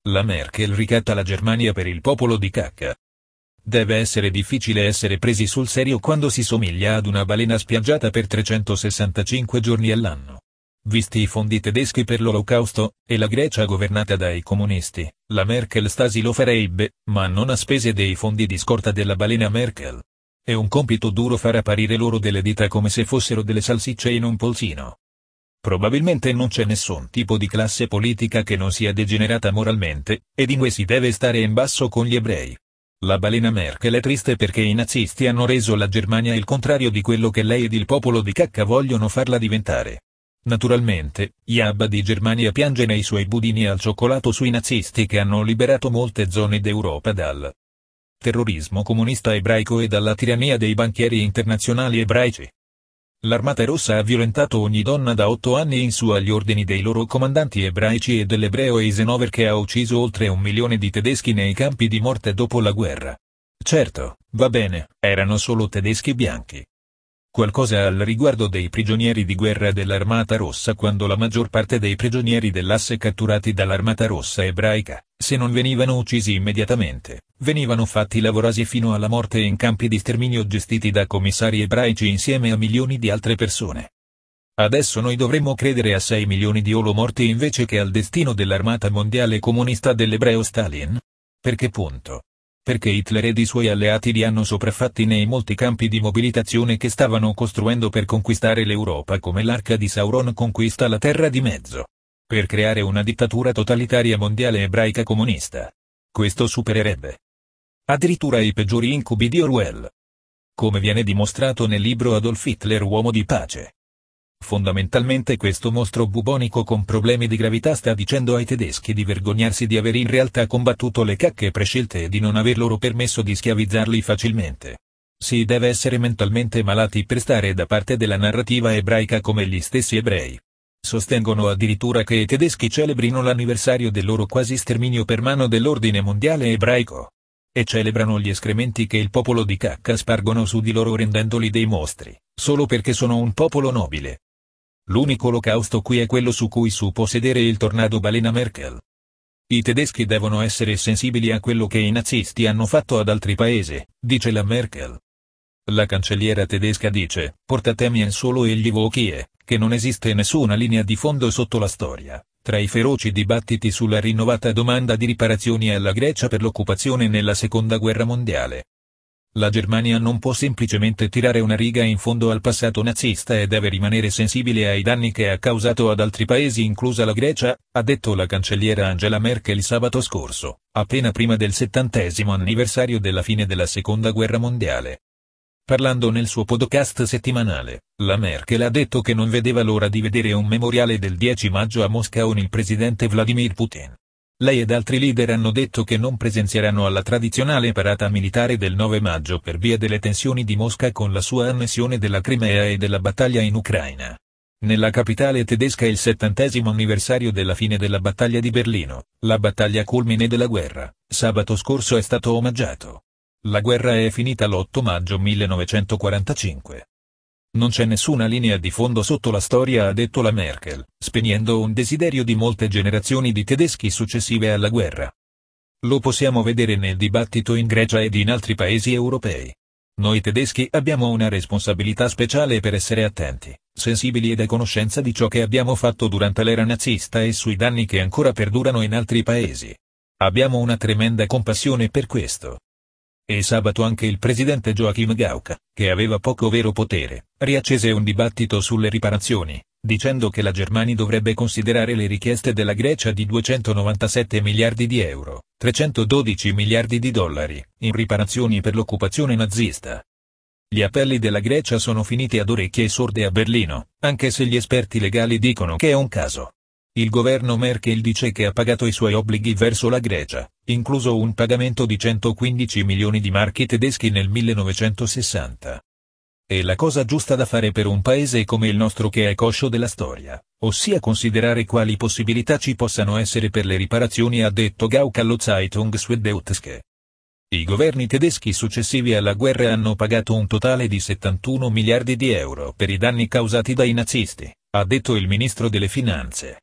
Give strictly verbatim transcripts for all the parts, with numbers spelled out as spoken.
La Merkel ricatta la Germania per il popolo di cacca. Deve essere difficile essere presi sul serio quando si somiglia ad una balena spiaggiata per trecentosessantacinque giorni all'anno. Visti i fondi tedeschi per l'Olocausto, e la Grecia governata dai comunisti, la Merkel stasi lo farebbe, ma non a spese dei fondi di scorta della balena Merkel. È un compito duro far apparire loro delle dita come se fossero delle salsicce in un polsino. Probabilmente non c'è nessun tipo di classe politica che non sia degenerata moralmente, ed in cui si deve stare in basso con gli ebrei. La balena Merkel è triste perché i nazisti hanno reso la Germania il contrario di quello che lei ed il popolo di cacca vogliono farla diventare. Naturalmente, Yabba di Germania piange nei suoi budini al cioccolato sui nazisti che hanno liberato molte zone d'Europa dal terrorismo comunista ebraico e dalla tirannia dei banchieri internazionali ebraici. L'Armata Rossa ha violentato ogni donna da otto anni in su agli ordini dei loro comandanti ebraici e dell'ebreo Eisenhower che ha ucciso oltre un milione di tedeschi nei campi di morte dopo la guerra. Certo, va bene, erano solo tedeschi bianchi. Qualcosa al riguardo dei prigionieri di guerra dell'Armata Rossa quando la maggior parte dei prigionieri dell'asse catturati dall'Armata Rossa ebraica, se non venivano uccisi immediatamente, venivano fatti lavorare fino alla morte in campi di sterminio gestiti da commissari ebraici insieme a milioni di altre persone. Adesso noi dovremmo credere a sei milioni di olomorti invece che al destino dell'armata mondiale comunista dell'ebreo Stalin? Perché punto? Perché Hitler ed i suoi alleati li hanno sopraffatti nei molti campi di mobilitazione che stavano costruendo per conquistare l'Europa come l'arca di Sauron conquista la terra di mezzo. Per creare una dittatura totalitaria mondiale ebraica comunista. Questo supererebbe addirittura i peggiori incubi di Orwell. Come viene dimostrato nel libro Adolf Hitler Uomo di pace. Fondamentalmente questo mostro bubonico con problemi di gravità sta dicendo ai tedeschi di vergognarsi di aver in realtà combattuto le cacche prescelte e di non aver loro permesso di schiavizzarli facilmente. Si deve essere mentalmente malati per stare da parte della narrativa ebraica come gli stessi ebrei. Sostengono addirittura che i tedeschi celebrino l'anniversario del loro quasi sterminio per mano dell'ordine mondiale ebraico. E celebrano gli escrementi che il popolo di cacca spargono su di loro rendendoli dei mostri, solo perché sono un popolo nobile. L'unico olocausto qui è quello su cui su può sedere il tornado balena Merkel. I tedeschi devono essere sensibili a quello che i nazisti hanno fatto ad altri paesi, dice la Merkel. La cancelliera tedesca dice, portatemi solo egli vochie, che non esiste nessuna linea di fondo sotto la storia, tra i feroci dibattiti sulla rinnovata domanda di riparazioni alla Grecia per l'occupazione nella seconda guerra mondiale. La Germania non può semplicemente tirare una riga in fondo al passato nazista e deve rimanere sensibile ai danni che ha causato ad altri paesi inclusa la Grecia, ha detto la cancelliera Angela Merkel sabato scorso, appena prima del settantesimo anniversario della fine della seconda guerra mondiale. Parlando nel suo podcast settimanale, la Merkel ha detto che non vedeva l'ora di vedere un memoriale del dieci maggio a Mosca con il presidente Vladimir Putin. Lei ed altri leader hanno detto che non presenzieranno alla tradizionale parata militare del nove maggio per via delle tensioni di Mosca con la sua annessione della Crimea e della battaglia in Ucraina. Nella capitale tedesca il settantesimo anniversario della fine della battaglia di Berlino, la battaglia culmine della guerra, sabato scorso è stato omaggiato. La guerra è finita l'otto maggio millenovecentoquarantacinque. Non c'è nessuna linea di fondo sotto la storia, ha detto la Merkel, spegnendo un desiderio di molte generazioni di tedeschi successive alla guerra. Lo possiamo vedere nel dibattito in Grecia ed in altri paesi europei. Noi tedeschi abbiamo una responsabilità speciale per essere attenti, sensibili ed a conoscenza di ciò che abbiamo fatto durante l'era nazista e sui danni che ancora perdurano in altri paesi. Abbiamo una tremenda compassione per questo. E sabato anche il presidente Joachim Gauck, che aveva poco vero potere, riaccese un dibattito sulle riparazioni, dicendo che la Germania dovrebbe considerare le richieste della Grecia di duecentonovantasette miliardi di euro, trecentododici miliardi di dollari, in riparazioni per l'occupazione nazista. Gli appelli della Grecia sono finiti ad orecchie sorde a Berlino, anche se gli esperti legali dicono che è un caso. Il governo Merkel dice che ha pagato i suoi obblighi verso la Grecia, incluso un pagamento di centoquindici milioni di marchi tedeschi nel millenovecentosessanta. È la cosa giusta da fare per un paese come il nostro che è coscio della storia, ossia considerare quali possibilità ci possano essere per le riparazioni, ha detto Gauck allo Zeitung Süddeutsche. I governi tedeschi successivi alla guerra hanno pagato un totale di settantuno miliardi di euro per i danni causati dai nazisti, ha detto il ministro delle finanze.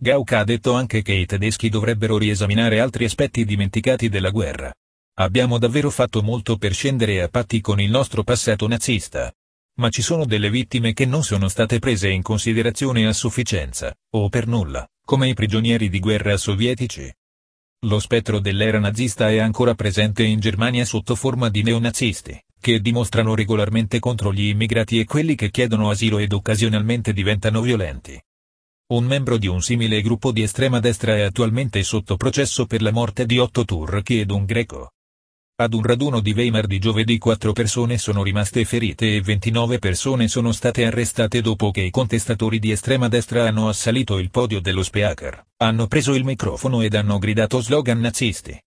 Gauck ha detto anche che i tedeschi dovrebbero riesaminare altri aspetti dimenticati della guerra. Abbiamo davvero fatto molto per scendere a patti con il nostro passato nazista. Ma ci sono delle vittime che non sono state prese in considerazione a sufficienza, o per nulla, come i prigionieri di guerra sovietici. Lo spettro dell'era nazista è ancora presente in Germania sotto forma di neonazisti, che dimostrano regolarmente contro gli immigrati e quelli che chiedono asilo ed occasionalmente diventano violenti. Un membro di un simile gruppo di estrema destra è attualmente sotto processo per la morte di otto turchi ed un greco. Ad un raduno di Weimar di giovedì quattro persone sono rimaste ferite e ventinove persone sono state arrestate dopo che i contestatori di estrema destra hanno assalito il podio dello Speaker, hanno preso il microfono ed hanno gridato slogan nazisti.